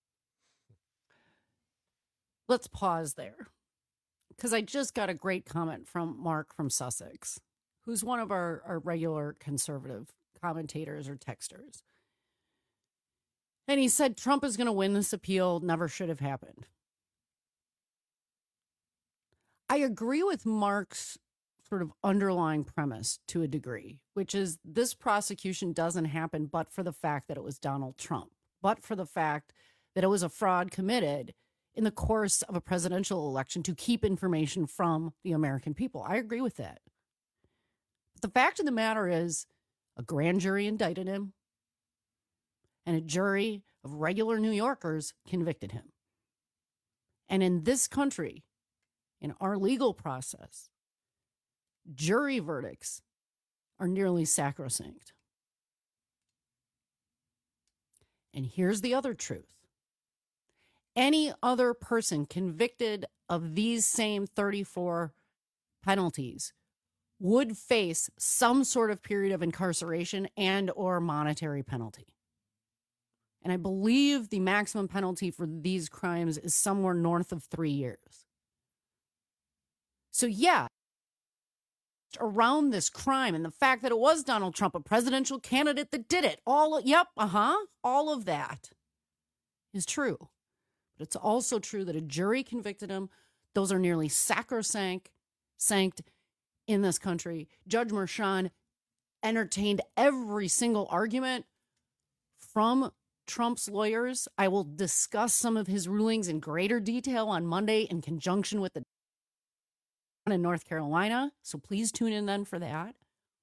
Let's pause there, because I just got a great comment from Mark from Sussex, who's one of our regular conservative commentators or texters. And he said Trump is going to win this appeal, never should have happened. I agree with Mark's sort of underlying premise to a degree, which is this prosecution doesn't happen but for the fact that it was Donald Trump, but for the fact that it was a fraud committed in the course of a presidential election to keep information from the American people. I agree with that. But the fact of the matter is, a grand jury indicted him, and a jury of regular New Yorkers convicted him. And in this country, in our legal process, jury verdicts are nearly sacrosanct. And here's the other truth. Any other person convicted of these same 34 penalties would face some sort of period of incarceration and or monetary penalty. And I believe the maximum penalty for these crimes is somewhere north of 3 years. So yeah, around this crime and the fact that it was Donald Trump, a presidential candidate, that did it. All of that is true. But it's also true that a jury convicted him. Those are nearly sacrosanct in this country. Judge Merchan entertained every single argument from Trump's lawyers. I will discuss some of his rulings in greater detail on Monday in conjunction with the in North Carolina. So please tune in then for that.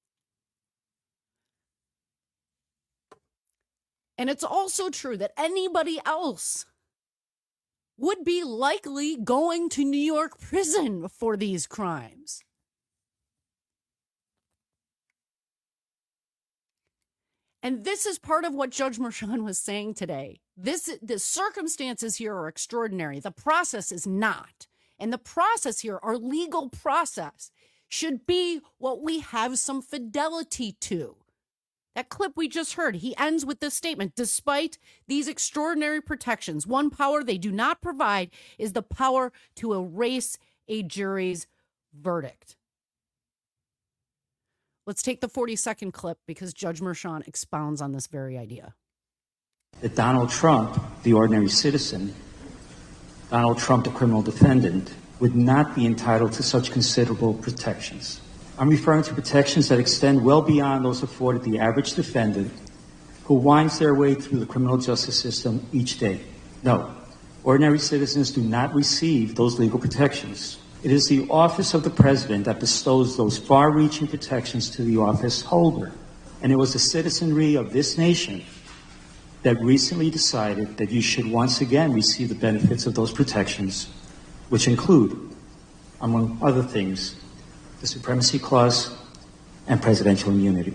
And it's also true that anybody else would be likely going to New York prison for these crimes. And this is part of what Judge Merchan was saying today. The circumstances here are extraordinary. The process is not. And the process here, our legal process, should be what we have some fidelity to. That clip we just heard, he ends with this statement: despite these extraordinary protections, one power they do not provide is the power to erase a jury's verdict. Let's take the 40-second clip because Judge Merchan expounds on this very idea.
That Donald Trump, the ordinary citizen, Donald Trump, the criminal defendant, would not be entitled to such considerable protections. I'm referring to protections that extend well beyond those afforded the average defendant who winds their way through the criminal justice system each day. No, ordinary citizens do not receive those legal protections. It is the office of the president that bestows those far-reaching protections to the office holder. And it was the citizenry of this nation that recently decided that you should once again receive the benefits of those protections, which include, among other things, the Supremacy Clause and presidential immunity.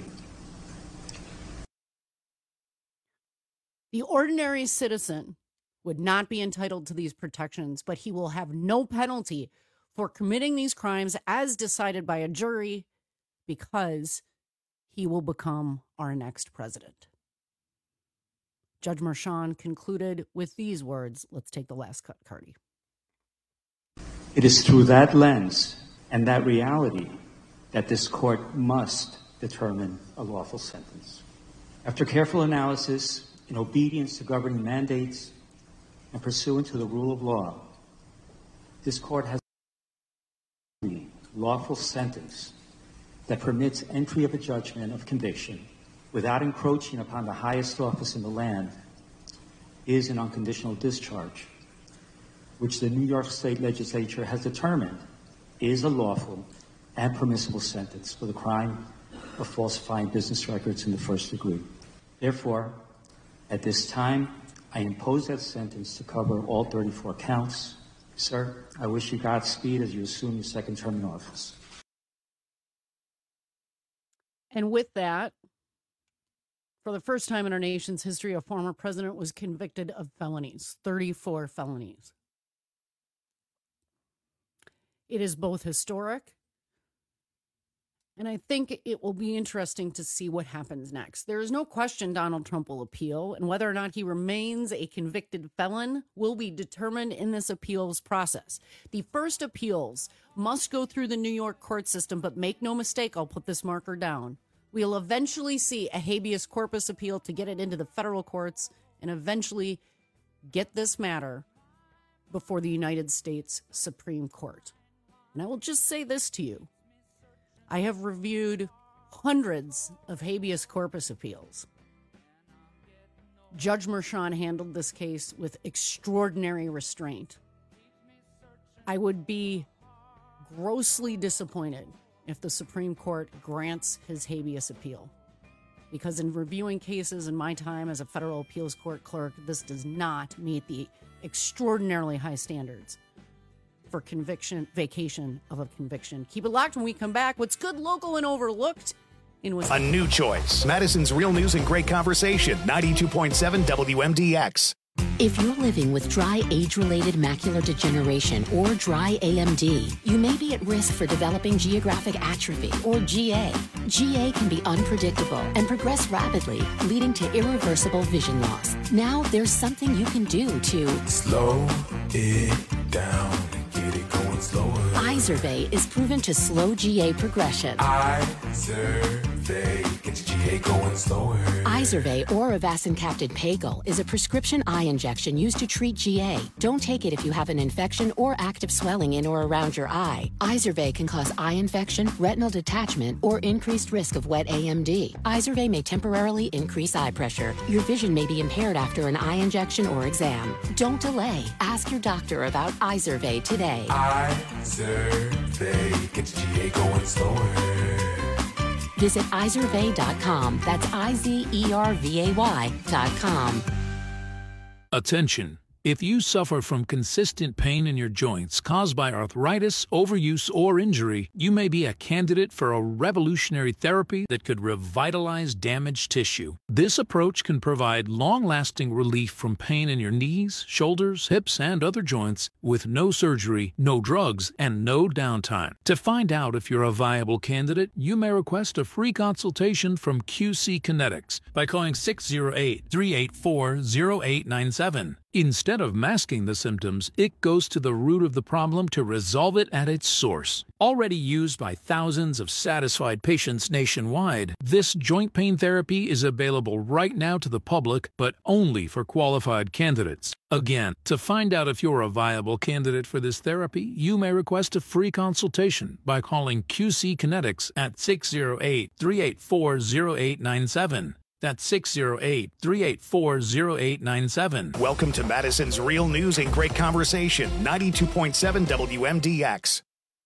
The ordinary citizen would not be entitled to these protections, but he will have no penalty for committing these crimes as decided by a jury because he will become our next president. Judge Merchan concluded with these words. Let's take the last cut, Cardi.
It is through that lens and that reality that this court must determine a lawful sentence. After careful analysis, in obedience to governing mandates, and pursuant to the rule of law, this court has a lawful sentence that permits entry of a judgment of conviction without encroaching upon the highest office in the land is an unconditional discharge, which the New York State Legislature has determined is a lawful and permissible sentence for the crime of falsifying business records in the first degree. Therefore, at this time, I impose that sentence to cover all 34 counts. Sir, I wish you Godspeed as you assume your second term in office.
And with that, for the first time in our nation's history, a former president was convicted of felonies, 34 felonies. It is both historic, and I think it will be interesting to see what happens next. There is no question Donald Trump will appeal, and whether or not he remains a convicted felon will be determined in this appeals process. The first appeals must go through the New York court system, but make no mistake, I'll put this marker down. We'll eventually see a habeas corpus appeal to get it into the federal courts and eventually get this matter before the United States Supreme Court. And I will just say this to you. I have reviewed hundreds of habeas corpus appeals. Judge Merchan handled this case with extraordinary restraint. I would be grossly disappointed if the Supreme Court grants his habeas appeal. Because in reviewing cases in my time as a federal appeals court clerk, this does not meet the extraordinarily high standards for vacation of a conviction. Keep it locked when we come back. What's good, local, and overlooked in Wisconsin?
A new choice. Madison's Real News and Great Conversation. 92.7 WMDX.
If you're living with dry age-related macular degeneration or dry AMD, you may be at risk for developing geographic atrophy or GA. GA can be unpredictable and progress rapidly, leading to irreversible vision loss. Now there's something you can do to
slow it down and get it going slower.
Izervay is proven to slow GA progression.
Izervay gets GA going slower.
Izervay or Avastin-Captid Pagel is a prescription eye injection used to treat GA. Don't take it if you have an infection or active swelling in or around your eye. Izervay can cause eye infection, retinal detachment, or increased risk of wet AMD. Izervay may temporarily increase eye pressure. Your vision may be impaired after an eye injection or exam. Don't delay. Ask your doctor about Izervay today.
Izervay gets GA going slower.
Visit Izervay.com. That's IZERVAY.com.
Attention. If you suffer from consistent pain in your joints caused by arthritis, overuse, or injury, you may be a candidate for a revolutionary therapy that could revitalize damaged tissue. This approach can provide long-lasting relief from pain in your knees, shoulders, hips, and other joints with no surgery, no drugs, and no downtime. To find out if you're a viable candidate, you may request a free consultation from QC Kinetics by calling 608-384-0897. Instead of masking the symptoms, it goes to the root of the problem to resolve it at its source. Already used by thousands of satisfied patients nationwide, this joint pain therapy is available right now to the public, but only for qualified candidates. Again, to find out if you're a viable candidate for this therapy, you may request a free consultation by calling QC Kinetics at 608-384-0897. That's 608-384-0897.
Welcome to Madison's Real News and Great Conversation, 92.7 WMDX.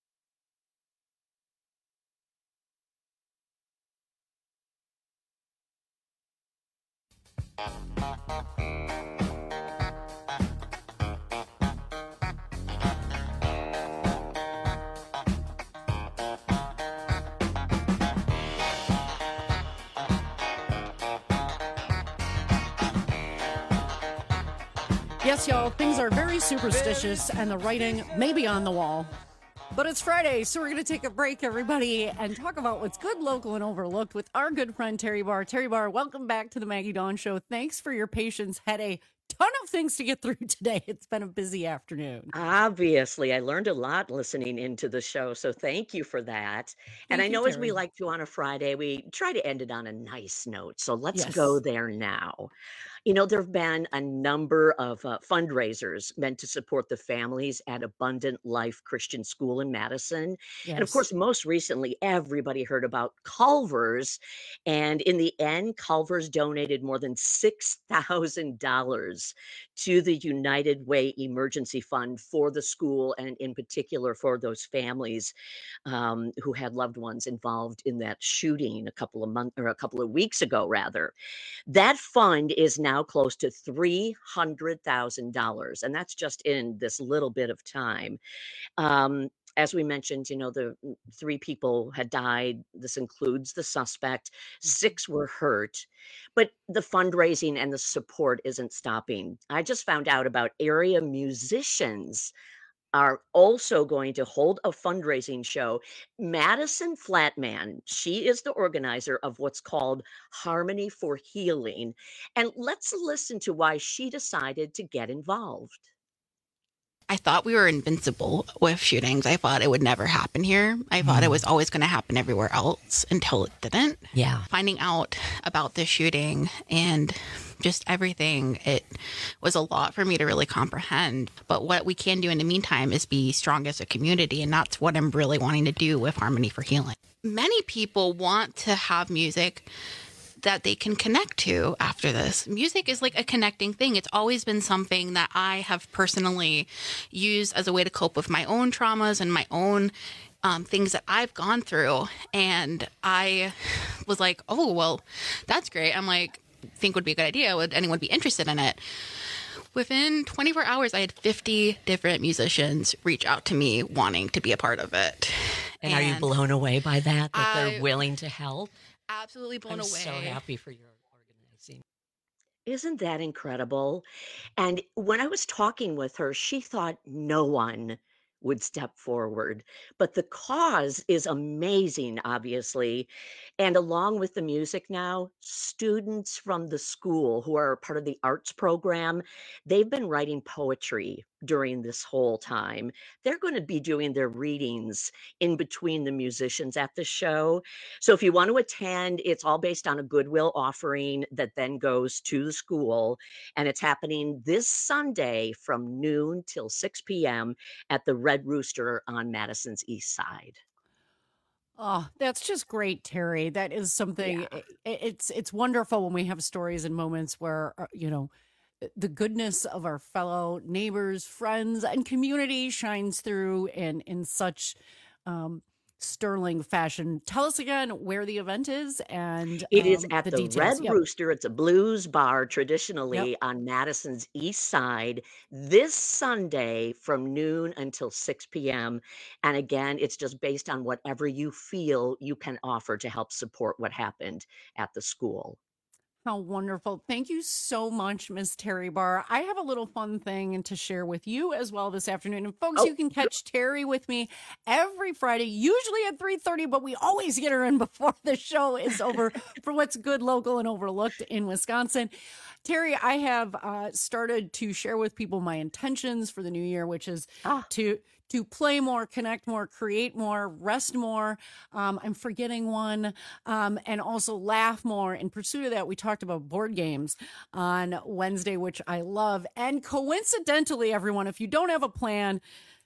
Yes, y'all, things are very superstitious and the writing may be on the wall. But it's Friday, so we're going to take a break, everybody, and talk about what's good, local, and overlooked with our good friend, Terry Barr. Terry Barr, welcome back to the Maggie Dawn Show. Thanks for your patience. Had a ton of things to get through today. It's been a busy afternoon.
Obviously, I learned a lot listening into the show, so thank you for that. And I know, as we like to on a Friday, we try to end it on a nice note. So let's go there now. You know, there have been a number of fundraisers meant to support the families at Abundant Life Christian School in Madison. And of course, most recently, everybody heard about Culver's. And in the end, Culver's donated more than $6,000 to the United Way Emergency Fund for the school, and in particular for those families who had loved ones involved in that shooting a couple of weeks ago, rather. That fund is now close to $300,000, and that's just in this little bit of time. As we mentioned, you know, the 3 people had died. This includes the suspect. 6 were hurt, but the fundraising and the support isn't stopping. I just found out about area musicians are also going to hold a fundraising show. Madison Flatman, she is the organizer of what's called Harmony for Healing. And let's listen to why she decided to get involved.
I thought we were invincible with shootings. I thought it would never happen here. I thought it was always going to happen everywhere else until it didn't.
Yeah.
Finding out about this shooting and just everything, it was a lot for me to really comprehend. But what we can do in the meantime is be strong as a community, and that's what I'm really wanting to do with Harmony for Healing. Many people want to have music that they can connect to after this. Music is like a connecting thing. It's always been something that I have personally used as a way to cope with my own traumas and my own things that I've gone through. And I was like, oh, well, that's great. I'm like, think would be a good idea. Would anyone be interested in it? Within 24 hours, I had 50 different musicians reach out to me wanting to be a part of it.
And are you blown away by that they're willing to help?
Absolutely blown away.
I'm so happy for your organizing. Isn't that incredible? And when I was talking with her, she thought no one would step forward. But the cause is amazing, obviously. And along with the music now, students from the school who are part of the arts program, they've been writing poetry during this whole time. They're going to be doing their readings in between the musicians at the show. So if you want to attend, it's all based on a goodwill offering that then goes to the school. And it's happening this Sunday from noon till 6 p.m. at the Red Rooster on Madison's East Side.
Oh, that's just great, Terry. That is something. It's wonderful when we have stories and moments where the goodness of our fellow neighbors, friends, and community shines through in such sterling fashion. Tell us again where the event is and
it is at the
details.
Red Rooster. It's a blues bar traditionally on Madison's East Side this Sunday from noon until 6 p.m. And again, it's just based on whatever you feel you can offer to help support what happened at the school.
How wonderful. Thank you so much, Ms. Terry Barr. I have a little fun thing to share with you as well this afternoon. And folks, you can catch Terry with me every Friday, usually at 3:30, but we always get her in before the show is over for what's good, local, and overlooked in Wisconsin. Terry, I have started to share with people my intentions for the new year, which is to play more, connect more, create more, rest more. I'm forgetting one. And also laugh more. In pursuit of that, we talked about board games on Wednesday, which I love. And coincidentally, everyone, if you don't have a plan,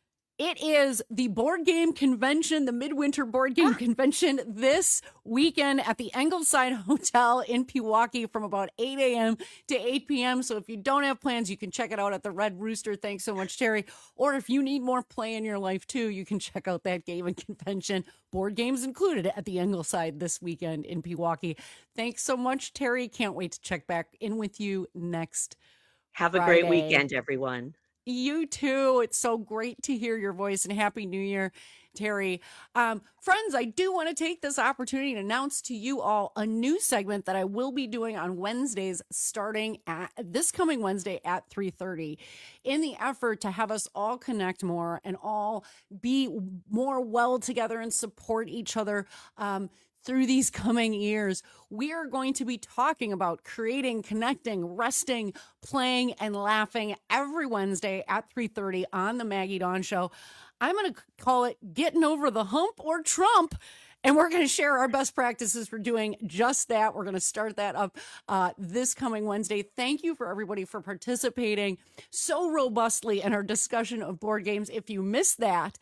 it is the board game convention, the Midwinter Board Game Convention this weekend at the Ingleside Hotel in Pewaukee from about 8 a.m. to 8 p.m. So if you don't have plans, you can check it out at the Red Rooster. Thanks so much, Terry. Or if you need more play in your life, too, you can check out that game and convention. Board games included at the Ingleside this weekend in Pewaukee. Thanks so much, Terry. Can't wait to check back in with you next
Have a
Friday.
great weekend, everyone.
You too. It's so great to hear your voice, and Happy New Year, Terry. Friends, I do want to take this opportunity to announce to you all a new segment that I will be doing on Wednesdays starting at this coming Wednesday at 3:30 in the effort to have us all connect more and all be more well together and support each other through these coming years. We are going to be talking about creating, connecting, resting, playing, and laughing every Wednesday at 3:30 on the Maggie Dawn Show. I'm going to call it Getting Over the Hump or Trump. And we're going to share our best practices for doing just that. We're going to start that up this coming Wednesday. Thank you for everybody for participating so robustly in our discussion of board games. If you missed that,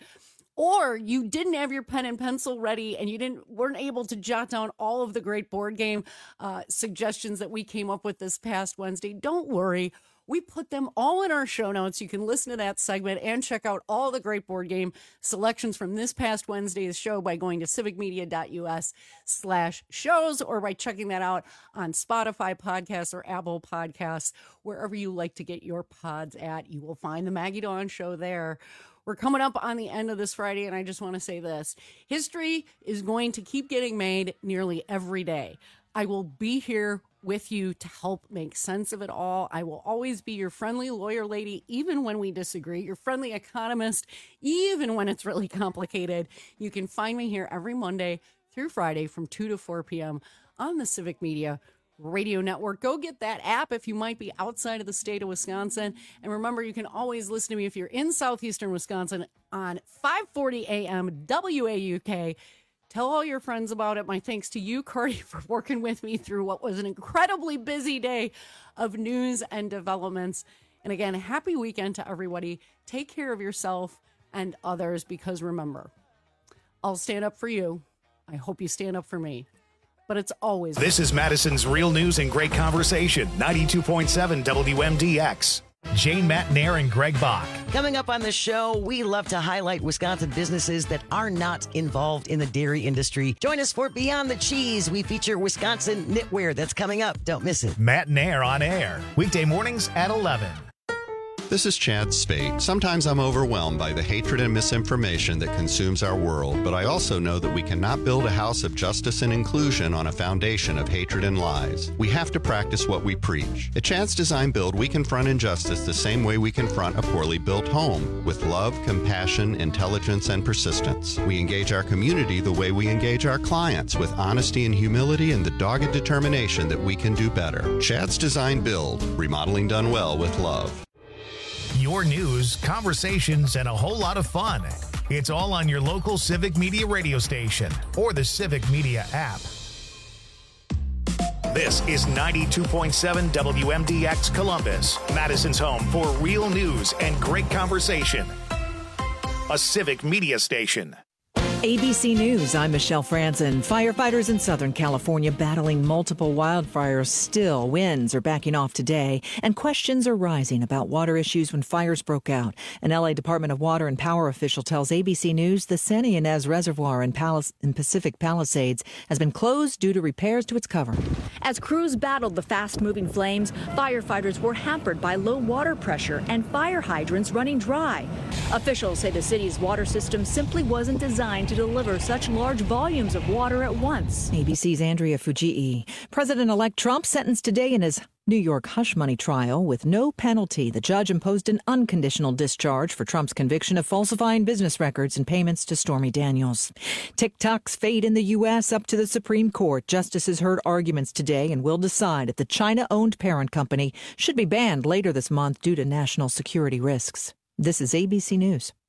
or you didn't have your pen and pencil ready and you weren't able to jot down all of the great board game suggestions that we came up with this past Wednesday, don't worry. We put them all in our show notes. You can listen to that segment and check out all the great board game selections from this past Wednesday's show by going to civicmedia.us/shows or by checking that out on Spotify podcasts or Apple podcasts, wherever you like to get your pods at. You will find the Maggie Dawn Show there. We're coming up on the end of this Friday, and I just want to say this. History is going to keep getting made nearly every day. I will be here with you to help make sense of it all. I will always be your friendly lawyer lady, even when we disagree, your friendly economist, even when it's really complicated. You can find me here every Monday through Friday from 2 to 4 p.m. on the Civic Media Radio Network. Go get that app if you might be outside of the state of Wisconsin. And remember, you can always listen to me if you're in southeastern Wisconsin on 540 AM WAUK. Tell all your friends about it. My thanks to you, Cardi, for working with me through what was an incredibly busy day of news and developments. And again, happy weekend to everybody. Take care of yourself and others, because remember, I'll stand up for you. I hope you stand up for me. But it's always...
This is Madison's Real News and Great Conversation, 92.7 WMDX. Jane Matnair and Greg Bach.
Coming up on the show, we love to highlight Wisconsin businesses that are not involved in the dairy industry. Join us for Beyond the Cheese. We feature Wisconsin knitwear. That's coming up. Don't miss it.
Matnair on air, weekday mornings at 11.
This is Chad Spate. Sometimes I'm overwhelmed by the hatred and misinformation that consumes our world, but I also know that we cannot build a house of justice and inclusion on a foundation of hatred and lies. We have to practice what we preach. At Chad's Design Build, we confront injustice the same way we confront a poorly built home, with love, compassion, intelligence, and persistence. We engage our community the way we engage our clients, with honesty and humility and the dogged determination that we can do better. Chad's Design Build, remodeling done well with love.
Your news, conversations, and a whole lot of fun. It's all on your local Civic Media radio station or the Civic Media app. This is 92.7 WMDX Columbus, Madison's home for real news and great conversation. A Civic Media station.
ABC News, I'm Michelle Franzen. Firefighters in Southern California battling multiple wildfires still. Winds are backing off today, and questions are rising about water issues when fires broke out. An L.A. Department of Water and Power official tells ABC News the San Ynez Reservoir in Pacific Palisades has been closed due to repairs to its cover.
As crews battled the fast-moving flames, firefighters were hampered by low water pressure and fire hydrants running dry. Officials say the city's water system simply wasn't designed to deliver such large volumes of water at once.
ABC's Andrea Fujii. President-elect Trump sentenced today in his New York hush money trial with no penalty. The judge imposed an unconditional discharge for Trump's conviction of falsifying business records and payments to Stormy Daniels. TikTok's fate in the U.S. up to the Supreme Court. Justices heard arguments today and will decide if the China-owned parent company should be banned later this month due to national security risks. This is ABC News.